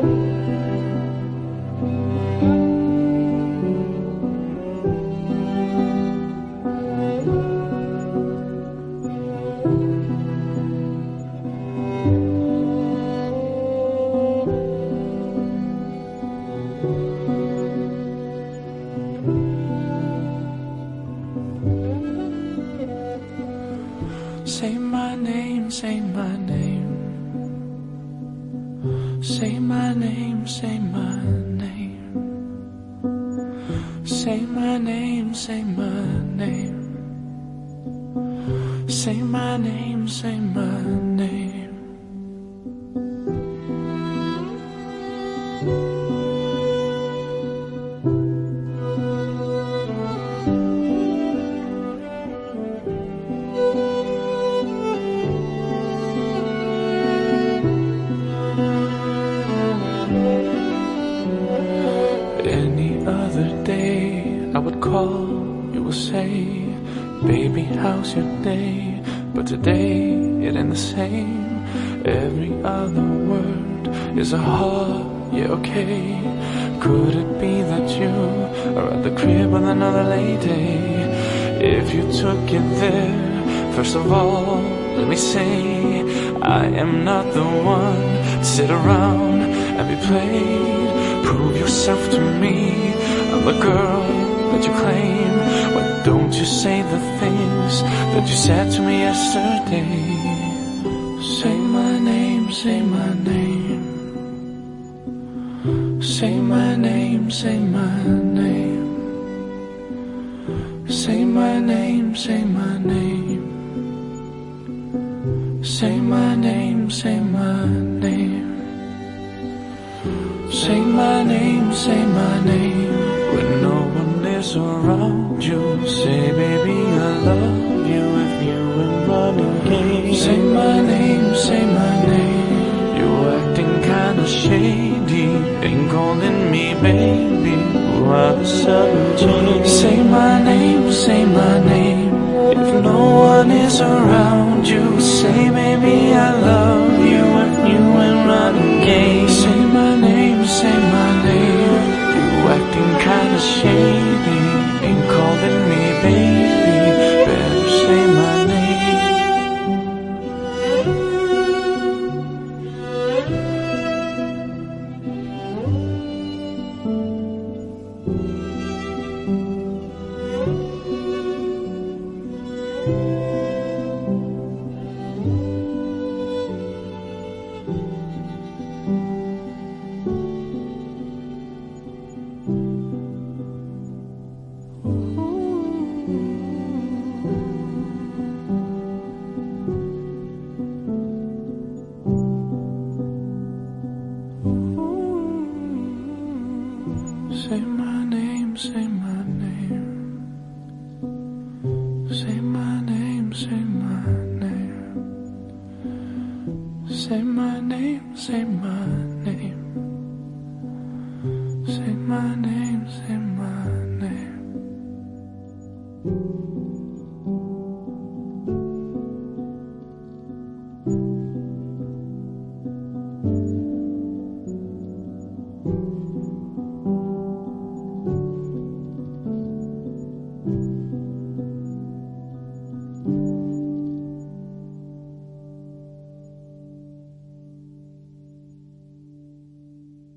Say my name, say my name. Say my name, say my name. Say my name, say my name. Say my name, say my name. Any other day I would call, you would say, baby, how's your day? But today it ain't the same. Every other word is a heart, yeah, okay. Could it be that you are at the crib with another lady? If you took it there, first of all, let me say, I am not the one to sit around and be played. Prove yourself to me, I'm the girl that you claim. Why don't you say the things that you said to me yesterday? Say my name, say my name. Say my name, say my name. Say my name, say my name. Say my name, say my name. Say my name, say my name. When no one is around you, say baby I love you if you ain't running game. Say my name, say my name. You acting kinda shady, ain't calling me baby. Why the sudden change? Say my name, say my name. If no one is around you, say baby I love you if you ain't running game. Say my name, say my name. You acting kinda shady, ain't calling me baby. Better say my name. Say my name, say my name. Say my name, say my name. Say my name, say my name. Say my name, say my name.